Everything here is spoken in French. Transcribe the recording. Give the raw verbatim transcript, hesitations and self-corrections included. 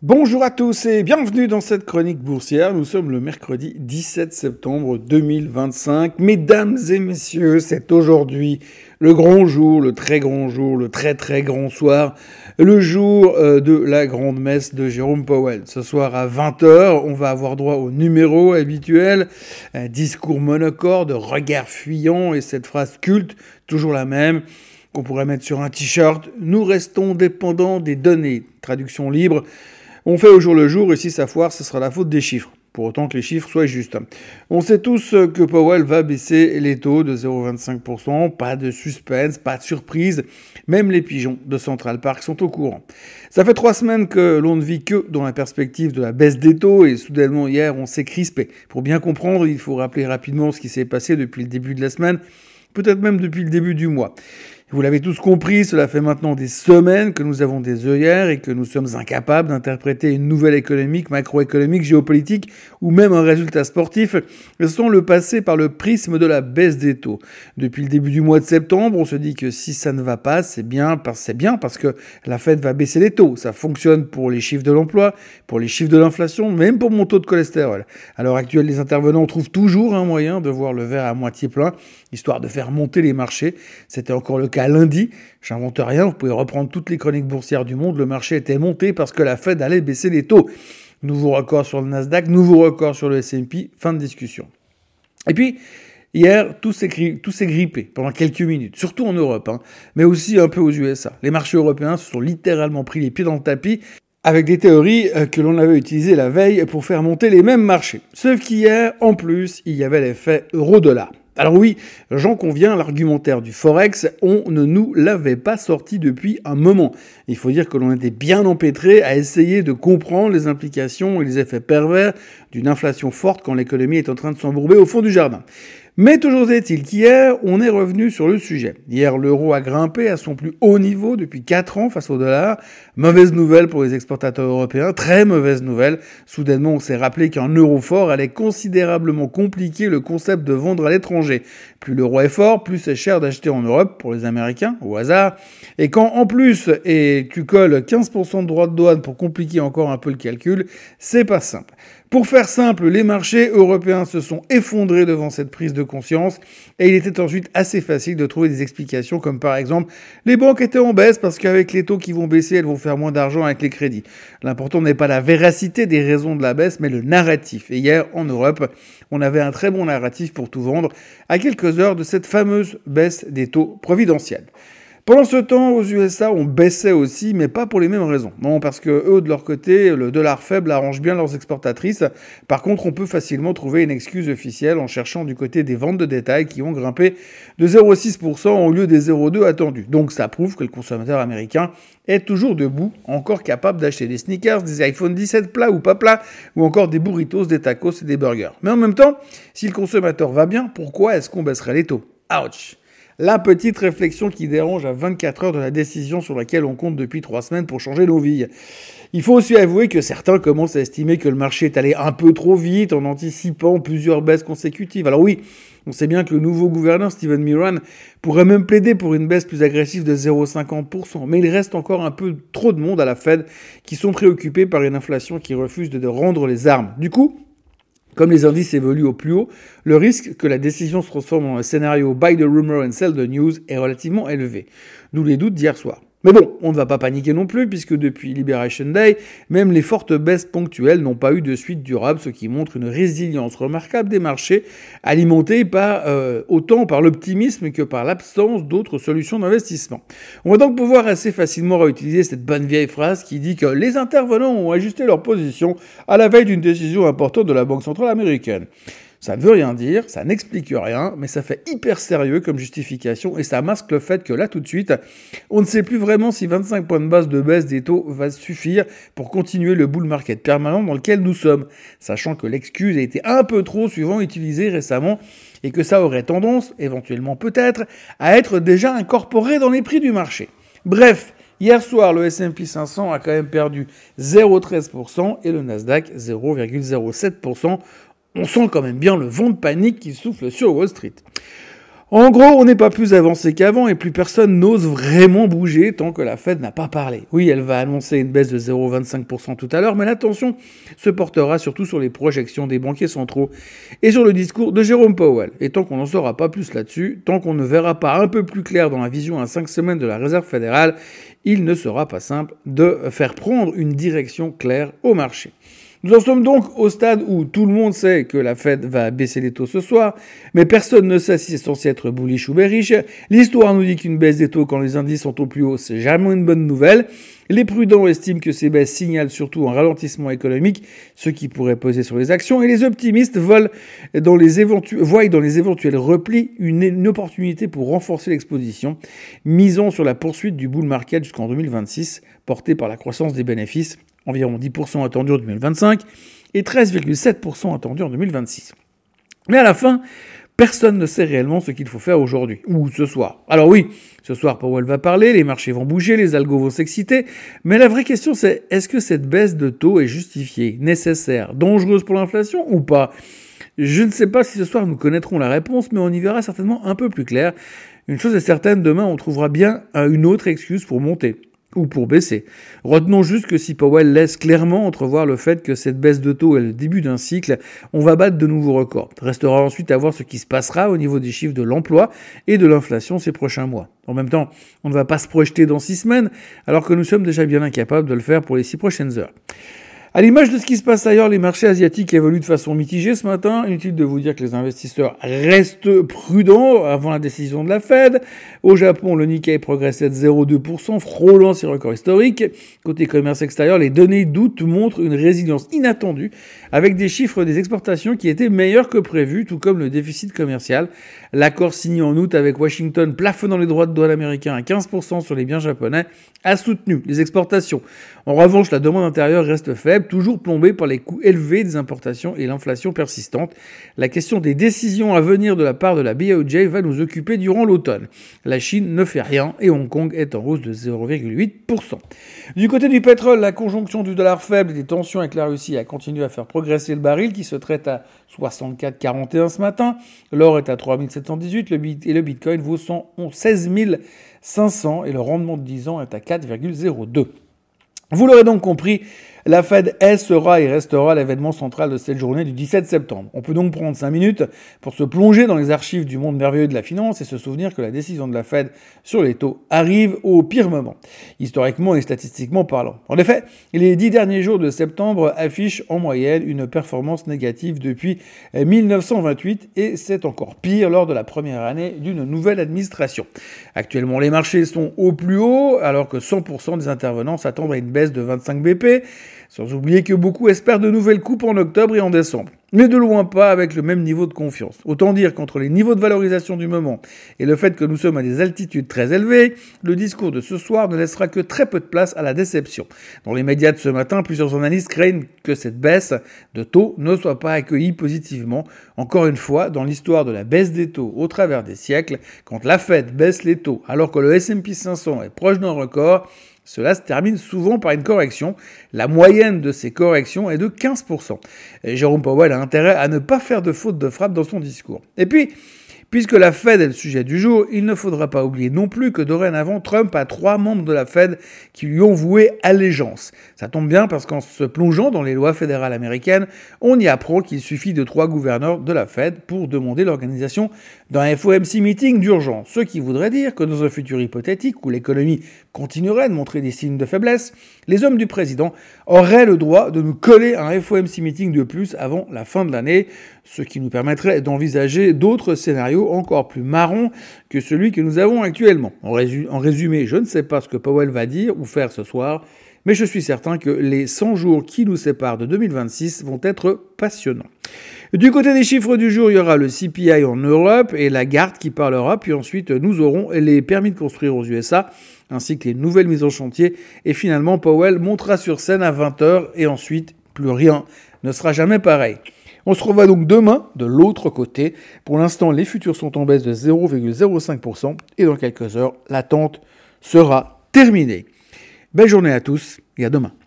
Bonjour à tous et bienvenue dans cette chronique boursière. Nous sommes le mercredi dix-sept septembre deux mille vingt-cinq. Mesdames et messieurs, c'est aujourd'hui le grand jour, le très grand jour, le très très grand soir, le jour euh, de la grande messe de Jérôme Powell. Ce soir à vingt heures, on va avoir droit au numéro habituel, un discours monocorde, regard fuyant et cette phrase culte, toujours la même, qu'on pourrait mettre sur un t-shirt. Nous restons dépendants des données. Traduction libre. On fait au jour le jour et si ça foire, ce sera la faute des chiffres. Pour autant que les chiffres soient justes. On sait tous que Powell va baisser les taux de zéro virgule vingt-cinq pour cent. Pas de suspense, pas de surprise. Même les pigeons de Central Park sont au courant. Ça fait trois semaines que l'on ne vit que dans la perspective de la baisse des taux et soudainement hier, on s'est crispé. Pour bien comprendre, il faut rappeler rapidement ce qui s'est passé depuis le début de la semaine, peut-être même depuis le début du mois. Vous l'avez tous compris, cela fait maintenant des semaines que nous avons des œillères et que nous sommes incapables d'interpréter une nouvelle économique, macroéconomique, géopolitique ou même un résultat sportif sans le passer par le prisme de la baisse des taux. Depuis le début du mois de septembre, on se dit que si ça ne va pas, c'est bien, c'est bien parce que la Fed va baisser les taux. Ça fonctionne pour les chiffres de l'emploi, pour les chiffres de l'inflation, même pour mon taux de cholestérol. À l'heure actuelle, les intervenants trouvent toujours un moyen de voir le verre à moitié plein, histoire de faire monter les marchés. C'était encore le cas lundi, j'invente rien, vous pouvez reprendre toutes les chroniques boursières du monde, le marché était monté parce que la Fed allait baisser les taux. Nouveau record sur le Nasdaq, nouveau record sur le S and P, fin de discussion. Et puis, hier, tout s'est, gri- tout s'est grippé pendant quelques minutes, surtout en Europe, hein, mais aussi un peu aux U S A. Les marchés européens se sont littéralement pris les pieds dans le tapis avec des théories que l'on avait utilisées la veille pour faire monter les mêmes marchés. Sauf qu'hier, en plus, il y avait l'effet euro-dollar. Alors oui, j'en conviens, l'argumentaire du Forex, on ne nous l'avait pas sorti depuis un moment. Il faut dire que l'on était bien empêtré à essayer de comprendre les implications et les effets pervers d'une inflation forte quand l'économie est en train de s'embourber au fond du jardin. Mais toujours est-il qu'hier, on est revenu sur le sujet. Hier, l'euro a grimpé à son plus haut niveau depuis quatre ans face au dollar. Mauvaise nouvelle pour les exportateurs européens, très mauvaise nouvelle. Soudainement, on s'est rappelé qu'un euro fort allait considérablement compliquer le concept de vendre à l'étranger. Plus l'euro est fort, plus c'est cher d'acheter en Europe pour les Américains, au hasard. Et quand en plus, et tu colles quinze pour cent de droits de douane pour compliquer encore un peu le calcul, c'est pas simple. Pour faire simple, les marchés européens se sont effondrés devant cette prise de conscience et il était ensuite assez facile de trouver des explications comme par exemple les banques étaient en baisse parce qu'avec les taux qui vont baisser, elles vont faire moins d'argent avec les crédits. L'important n'est pas la véracité des raisons de la baisse mais le narratif. Et hier en Europe, on avait un très bon narratif pour tout vendre à quelques heures de cette fameuse baisse des taux providentiels. Pendant ce temps, aux U S A, on baissait aussi, mais pas pour les mêmes raisons. Non, parce que eux, de leur côté, le dollar faible arrange bien leurs exportatrices. Par contre, on peut facilement trouver une excuse officielle en cherchant du côté des ventes de détail qui ont grimpé de zéro virgule six pour cent au lieu des zéro virgule deux attendus. Donc ça prouve que le consommateur américain est toujours debout, encore capable d'acheter des sneakers, des iPhone dix-sept plats ou pas plats, ou encore des burritos, des tacos et des burgers. Mais en même temps, si le consommateur va bien, pourquoi est-ce qu'on baisserait les taux ? Ouch ! La petite réflexion qui dérange à vingt-quatre heures de la décision sur laquelle on compte depuis trois semaines pour changer nos vies. Il faut aussi avouer que certains commencent à estimer que le marché est allé un peu trop vite en anticipant plusieurs baisses consécutives. Alors oui, on sait bien que le nouveau gouverneur, Steven Miran, pourrait même plaider pour une baisse plus agressive de zéro virgule cinquante pour cent. Mais il reste encore un peu trop de monde à la Fed qui sont préoccupés par une inflation qui refuse de rendre les armes. Du coup, comme les indices évoluent au plus haut, le risque que la décision se transforme en un scénario buy the rumor and sell the news est relativement élevé. D'où les doutes d'hier soir. Mais bon, on ne va pas paniquer non plus, puisque depuis Liberation Day, même les fortes baisses ponctuelles n'ont pas eu de suite durable, ce qui montre une résilience remarquable des marchés, alimentée par, euh, autant par l'optimisme que par l'absence d'autres solutions d'investissement. On va donc pouvoir assez facilement réutiliser cette bonne vieille phrase qui dit que les intervenants ont ajusté leur position à la veille d'une décision importante de la Banque centrale américaine. Ça ne veut rien dire, ça n'explique rien, mais ça fait hyper sérieux comme justification et ça masque le fait que là, tout de suite, on ne sait plus vraiment si vingt-cinq points de base de baisse des taux va suffire pour continuer le bull market permanent dans lequel nous sommes, sachant que l'excuse a été un peu trop souvent utilisée récemment et que ça aurait tendance, éventuellement peut-être, à être déjà incorporé dans les prix du marché. Bref, hier soir, le S and P cinq cents a quand même perdu zéro virgule treize pour cent et le Nasdaq zéro virgule zéro sept pour cent. On sent quand même bien le vent de panique qui souffle sur Wall Street. En gros, on n'est pas plus avancé qu'avant et plus personne n'ose vraiment bouger tant que la Fed n'a pas parlé. Oui, elle va annoncer une baisse de zéro virgule vingt-cinq pour cent tout à l'heure, mais l'attention se portera surtout sur les projections des banquiers centraux et sur le discours de Jérôme Powell. Et tant qu'on n'en saura pas plus là-dessus, tant qu'on ne verra pas un peu plus clair dans la vision à cinq semaines de la Réserve fédérale, il ne sera pas simple de faire prendre une direction claire au marché. Nous en sommes donc au stade où tout le monde sait que la Fed va baisser les taux ce soir, mais personne ne sait si c'est censé être bullish ou bearish. L'histoire nous dit qu'une baisse des taux quand les indices sont au plus haut, c'est jamais une bonne nouvelle. Les prudents estiment que ces baisses signalent surtout un ralentissement économique, ce qui pourrait peser sur les actions, et les optimistes volent dans les éventu- voient dans les éventuels replis une, une opportunité pour renforcer l'exposition, misant sur la poursuite du bull market jusqu'en deux mille vingt-six, porté par la croissance des bénéfices, environ dix pour cent attendu en deux mille vingt-cinq et treize virgule sept pour cent attendu en deux mille vingt-six. Mais à la fin, personne ne sait réellement ce qu'il faut faire aujourd'hui, ou ce soir. Alors oui, ce soir, Powell va parler, les marchés vont bouger, les algos vont s'exciter, mais la vraie question c'est, est-ce que cette baisse de taux est justifiée, nécessaire, dangereuse pour l'inflation ou pas ? Je ne sais pas si ce soir nous connaîtrons la réponse, mais on y verra certainement un peu plus clair. Une chose est certaine, demain on trouvera bien une autre excuse pour monter. Ou pour baisser. Retenons juste que si Powell laisse clairement entrevoir le fait que cette baisse de taux est le début d'un cycle, on va battre de nouveaux records. Restera ensuite à voir ce qui se passera au niveau des chiffres de l'emploi et de l'inflation ces prochains mois. En même temps, on ne va pas se projeter dans six semaines, alors que nous sommes déjà bien incapables de le faire pour les six prochaines heures. À l'image de ce qui se passe ailleurs, les marchés asiatiques évoluent de façon mitigée ce matin. Inutile de vous dire que les investisseurs restent prudents avant la décision de la Fed. Au Japon, le Nikkei progressait de zéro virgule deux pour cent, frôlant ses records historiques. Côté commerce extérieur, les données d'août montrent une résilience inattendue, avec des chiffres des exportations qui étaient meilleurs que prévu, tout comme le déficit commercial. L'accord signé en août avec Washington plafonnant les droits de douane américains à quinze pour cent sur les biens japonais a soutenu les exportations. En revanche, la demande intérieure reste faible, toujours plombée par les coûts élevés des importations et l'inflation persistante. La question des décisions à venir de la part de la B O J va nous occuper durant l'automne. La Chine ne fait rien et Hong Kong est en hausse de zéro virgule huit pour cent. Du côté du pétrole, la conjonction du dollar faible et des tensions avec la Russie a continué à faire progresser le baril qui se traite à soixante-quatre virgule quarante et un ce matin. L'or est à trois mille sept cent dix-huit le bit- et le bitcoin vaut seize mille cinq cents et le rendement de dix ans est à quatre virgule zéro deux. Vous l'aurez donc compris, la Fed est, sera et restera l'événement central de cette journée du dix-sept septembre. On peut donc prendre cinq minutes pour se plonger dans les archives du monde merveilleux de la finance et se souvenir que la décision de la Fed sur les taux arrive au pire moment, historiquement et statistiquement parlant. En effet, les dix derniers jours de septembre affichent en moyenne une performance négative depuis mille neuf cent vingt-huit et c'est encore pire lors de la première année d'une nouvelle administration. Actuellement, les marchés sont au plus haut alors que cent pour cent des intervenants s'attendent à une baisse de vingt-cinq B P, sans oublier que beaucoup espèrent de nouvelles coupes en octobre et en décembre. Mais de loin pas avec le même niveau de confiance. Autant dire qu'entre les niveaux de valorisation du moment et le fait que nous sommes à des altitudes très élevées, le discours de ce soir ne laissera que très peu de place à la déception. Dans les médias de ce matin, plusieurs analystes craignent que cette baisse de taux ne soit pas accueillie positivement. Encore une fois, dans l'histoire de la baisse des taux au travers des siècles, quand la Fed baisse les taux alors que le S and P cinq cents est proche d'un record, cela se termine souvent par une correction. La moyenne de ces corrections est de quinze pour cent. Et Jérôme Powell a intérêt à ne pas faire de faute de frappe dans son discours. Et puis, puisque la Fed est le sujet du jour, il ne faudra pas oublier non plus que dorénavant, Trump a trois membres de la Fed qui lui ont voué allégeance. Ça tombe bien parce qu'en se plongeant dans les lois fédérales américaines, on y apprend qu'il suffit de trois gouverneurs de la Fed pour demander l'organisation d'un F O M C meeting d'urgence. Ce qui voudrait dire que dans un futur hypothétique où l'économie continuerait de montrer des signes de faiblesse, les hommes du président auraient le droit de nous coller un F O M C meeting de plus avant la fin de l'année, ce qui nous permettrait d'envisager d'autres scénarios encore plus marrons que celui que nous avons actuellement. En, résu- en résumé, je ne sais pas ce que Powell va dire ou faire ce soir, mais je suis certain que les cent jours qui nous séparent de deux mille vingt-six vont être passionnants. Du côté des chiffres du jour, il y aura le C P I en Europe et la Garde qui parlera, puis ensuite nous aurons les permis de construire aux U S A, ainsi que les nouvelles mises en chantier, et finalement Powell montera sur scène à vingt heures et ensuite plus rien ne sera jamais pareil. On se revoit donc demain de l'autre côté. Pour l'instant, les futurs sont en baisse de zéro virgule zéro cinq pour cent et dans quelques heures, l'attente sera terminée. Belle journée à tous et à demain.